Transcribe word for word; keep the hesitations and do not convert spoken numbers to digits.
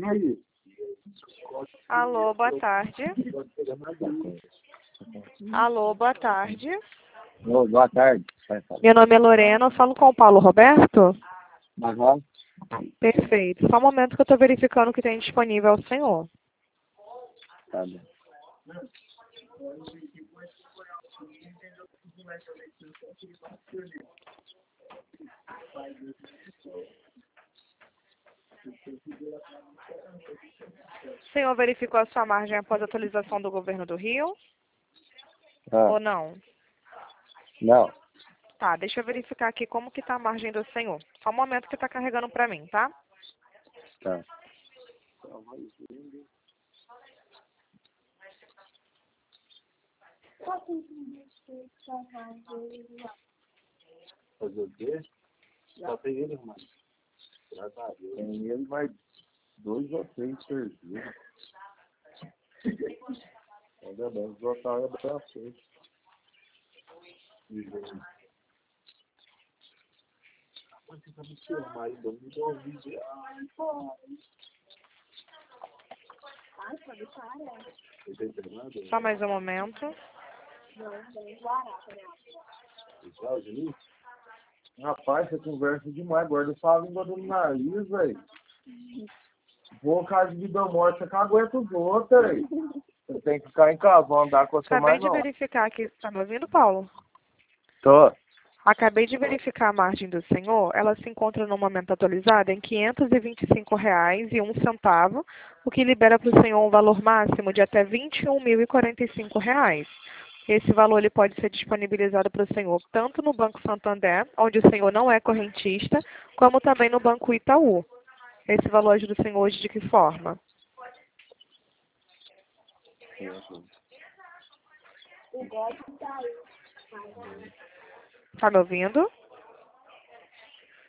Alô, boa tarde. Alô, boa tarde. Ô, boa tarde. Meu nome é Lorena, eu falo com o Paulo Roberto. Aham. Perfeito. Só um momento que eu estou verificando o que tem disponível ao senhor. Tá bom. O senhor verificou a sua margem após a atualização do governo do Rio? Ah, Ou não? não. Tá, deixa eu verificar aqui como que tá a margem do senhor. Só um momento que está carregando para mim, tá? Tá. Fazer o quê? Só tem ele, mano. Tem ele, mais dois ou três serviços. Ainda bem, os otários é pra frente. Você tá me tirando aí, não me dá um vídeo. Ai, pai. Ai, pode parar. Você tá entendendo? Só mais um momento. Rapaz, você conversa demais. Agora eu falo língua do nariz, velho. Boca de vida morte, você que aguenta os outros, velho. Você tem que ficar em casa, vão andar com você Acabei mais de não. verificar aqui. Está me ouvindo, Paulo? Tô. Acabei de verificar a margem do senhor. Ela se encontra no momento atualizado em quinhentos e vinte e cinco reais e um centavo, o que libera para o senhor um valor máximo de até vinte e um mil e quarenta e cinco reais. Esse valor ele pode ser disponibilizado para o senhor tanto no Banco Santander, onde o senhor não é correntista, como também no Banco Itaú. Esse valor ajuda o senhor hoje de que forma? Está me ouvindo?